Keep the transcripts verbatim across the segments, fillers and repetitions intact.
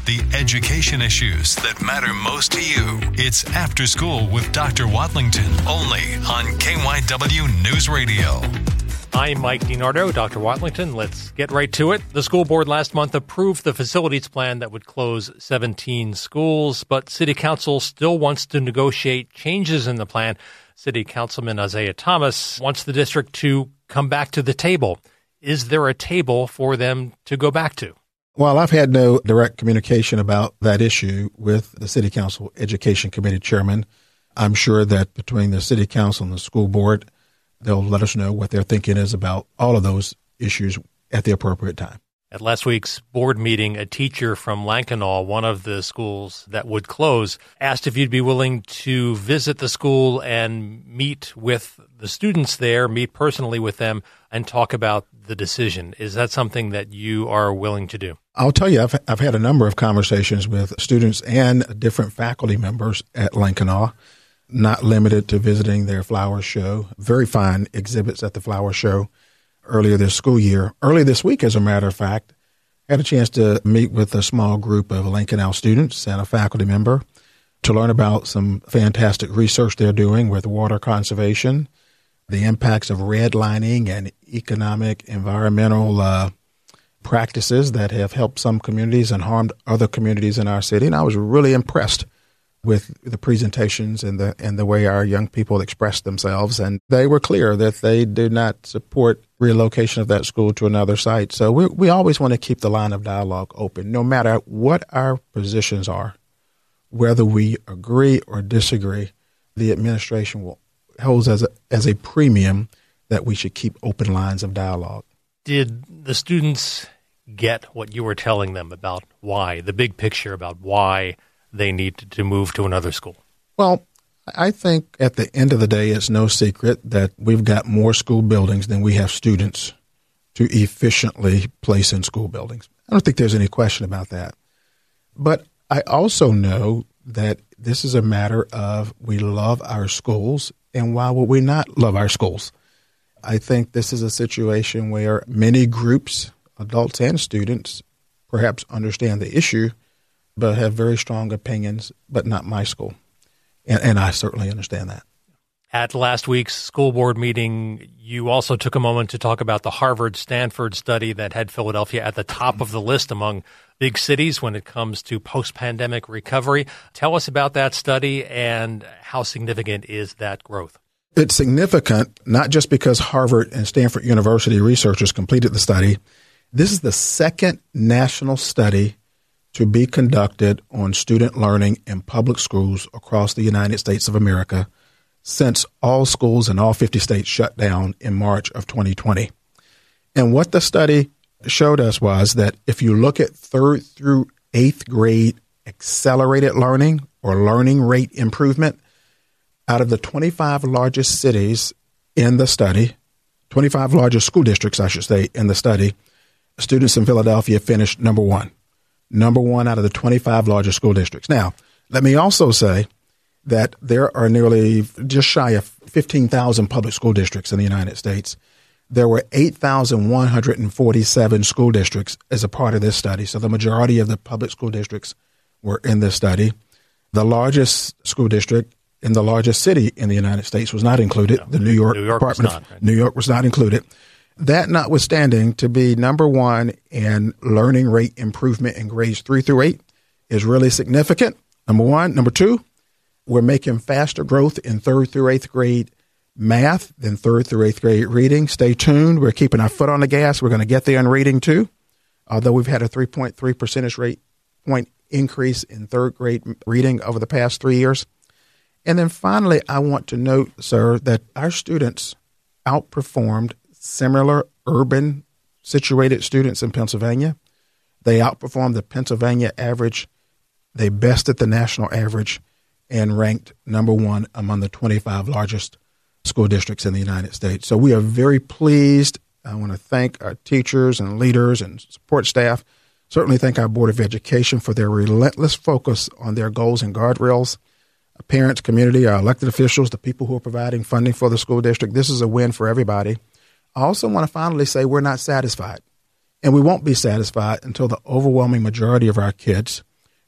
the education issues that matter most to you. It's After School with Doctor Watlington, only on K Y W News Radio. I'm Mike DiNardo, Doctor Watlington. Let's get right to it. The school board last month approved the facilities plan that would close seventeen schools, but City Council still wants to negotiate changes in the plan. City Councilman Isaiah Thomas wants the district to come back to the table. Is there a table for them to go back to? Well, I've had no direct communication about that issue with the City Council Education Committee chairman. I'm sure that between the City Council and the school board, they'll let us know what their thinking is about all of those issues at the appropriate time. At last week's board meeting, a teacher from Lankenau, one of the schools that would close, asked if you'd be willing to visit the school and meet with the students there, meet personally with them, and talk about the decision. Is that something that you are willing to do? I'll tell you, I've, I've had a number of conversations with students and different faculty members at Lankenau, not limited to visiting their flower show. Very fine exhibits at the flower show earlier this school year. Earlier this week, as a matter of fact, I had a chance to meet with a small group of Lankenau students and a faculty member to learn about some fantastic research they're doing with water conservation, the impacts of redlining and economic, environmental uh, practices that have helped some communities and harmed other communities in our city. And I was really impressed with the presentations and the and the way our young people expressed themselves. And they were clear that they do not support relocation of that school to another site. So we we always want to keep the line of dialogue open, no matter what our positions are, whether we agree or disagree. The administration will holds as a, as a premium that we should keep open lines of dialogue. Did the students get what you were telling them about why, the big picture about why they need to move to another school? Well, I think at the end of the day, it's no secret that we've got more school buildings than we have students to efficiently place in school buildings. I don't think there's any question about that. But I also know that this is a matter of we love our schools, and why would we not love our schools? I think this is a situation where many groups, adults and students, perhaps understand the issue, but have very strong opinions, but not my school. And, and I certainly understand that. At last week's school board meeting, you also took a moment to talk about the Harvard-Stanford study that had Philadelphia at the top of the list among big cities when it comes to post-pandemic recovery. Tell us about that study and how significant is that growth? It's significant, not just because Harvard and Stanford University researchers completed the study. This is the second national study to be conducted on student learning in public schools across the United States of America since all schools in all fifty states shut down in March of twenty twenty. And what the study showed us was that if you look at third through eighth grade accelerated learning or learning rate improvement, out of the twenty-five largest cities in the study, twenty-five largest school districts, I should say, in the study, students in Philadelphia finished number one. Number one out of the twenty-five largest school districts. Now, let me also say that there are nearly just shy of fifteen thousand public school districts in the United States. There were eight thousand one hundred forty-seven school districts as a part of this study. So the majority of the public school districts were in this study. The largest school district in the largest city in the United States was not included. No, the New York, New York Department was not, of right? New York was not included. That notwithstanding, to be number one in learning rate improvement in grades three through eight is really significant. Number one. Number two, we're making faster growth in third through eighth grade math than third through eighth grade reading. Stay tuned. We're keeping our foot on the gas. We're going to get there in reading too, although we've had a three point three percentage rate point increase in third grade reading over the past three years. And then finally, I want to note, sir, that our students outperformed similar urban situated students in Pennsylvania. They outperformed the Pennsylvania average. They bested the national average and ranked number one among the twenty-five largest school districts in the United States. So we are very pleased. I want to thank our teachers and leaders and support staff. Certainly thank our Board of Education for their relentless focus on their goals and guardrails. Our parents, community, our elected officials, the people who are providing funding for the school district. This is a win for everybody. I also want to finally say we're not satisfied, and we won't be satisfied until the overwhelming majority of our kids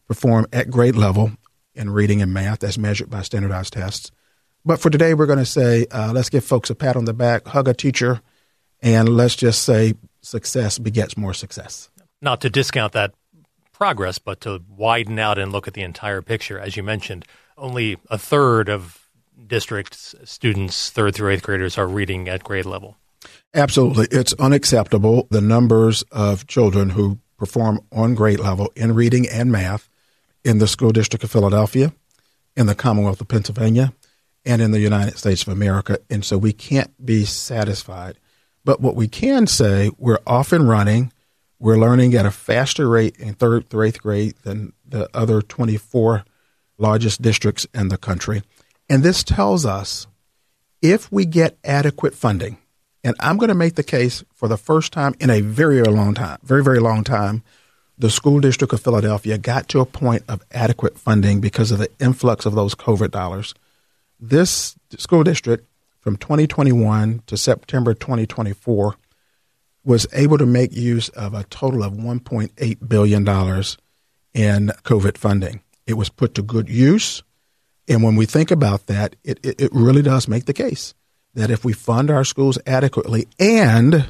perform at grade level in reading and math as measured by standardized tests. But for today, we're going to say, uh, let's give folks a pat on the back, hug a teacher, and let's just say success begets more success. Not to discount that progress, but to widen out and look at the entire picture. As you mentioned, only a third of district students, third through eighth graders, are reading at grade level. Absolutely. It's unacceptable. The numbers of children who perform on grade level in reading and math in the School District of Philadelphia, in the Commonwealth of Pennsylvania, and in the United States of America. And so we can't be satisfied. But what we can say, we're off and running. We're learning at a faster rate in third through eighth grade than the other twenty-four largest districts in the country. And this tells us if we get adequate funding, and I'm going to make the case for the first time in a very, very long time, very, very long time, the School District of Philadelphia got to a point of adequate funding because of the influx of those COVID dollars. This school district from twenty twenty-one to September twenty twenty-four was able to make use of a total of one point eight billion dollars in COVID funding. It was put to good use. And when we think about that, it, it, it really does make the case that if we fund our schools adequately and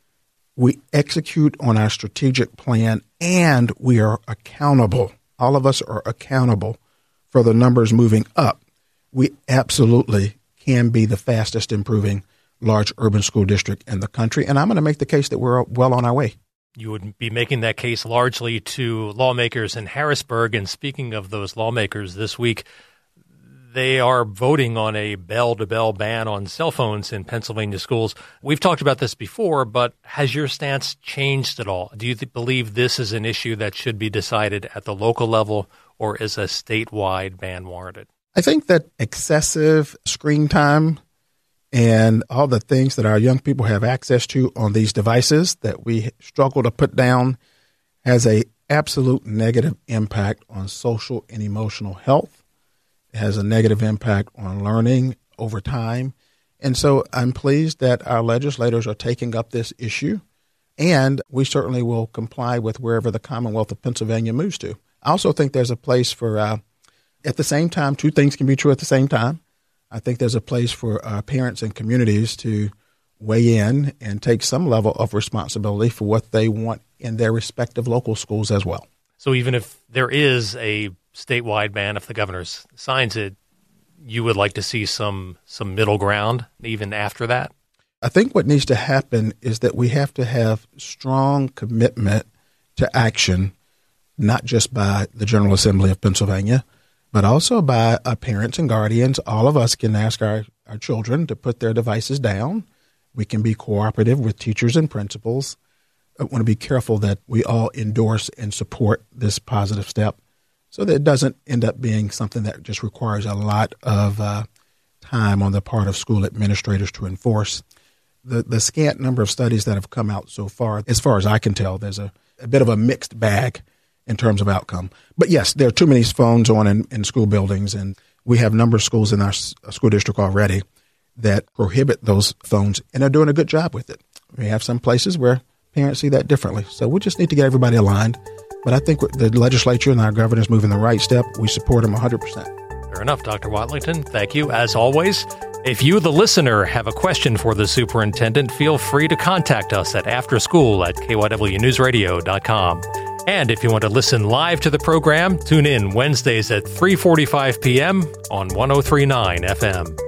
we execute on our strategic plan and we are accountable, all of us are accountable for the numbers moving up, we absolutely can be the fastest improving large urban school district in the country. And I'm going to make the case that we're well on our way. You would be making that case largely to lawmakers in Harrisburg. And speaking of those lawmakers, this week, they are voting on a bell-to-bell ban on cell phones in Pennsylvania schools. We've talked about this before, but has your stance changed at all? Do you th- believe this is an issue that should be decided at the local level, or is a statewide ban warranted? I think that excessive screen time and all the things that our young people have access to on these devices that we struggle to put down has a absolute negative impact on social and emotional health. It has a negative impact on learning over time. And so I'm pleased that our legislators are taking up this issue, and we certainly will comply with wherever the Commonwealth of Pennsylvania moves to. I also think there's a place for, uh, at the same time, two things can be true at the same time. I think there's a place for uh, parents and communities to weigh in and take some level of responsibility for what they want in their respective local schools as well. So even if there is a statewide ban, if the governor signs it, you would like to see some some middle ground even after that? I think what needs to happen is that we have to have strong commitment to action, not just by the General Assembly of Pennsylvania, but also by our parents and guardians. All of us can ask our, our children to put their devices down. We can be cooperative with teachers and principals. I want to be careful that we all endorse and support this positive step so that it doesn't end up being something that just requires a lot of uh, time on the part of school administrators to enforce. The, the scant number of studies that have come out so far, as far as I can tell, there's a, a bit of a mixed bag in terms of outcome. But yes, there are too many phones on in, in school buildings, and we have a number of schools in our school district already that prohibit those phones and are doing a good job with it. We have some places where parents see that differently. So we just need to get everybody aligned. But I think the legislature and our governor is moving the right step. We support them one hundred percent. Fair enough, Doctor Watlington. Thank you, as always. If you, the listener, have a question for the superintendent, feel free to contact us at afterschool at K Y W news radio dot com. And if you want to listen live to the program, tune in Wednesdays at three forty-five p.m. on one oh three point nine F M.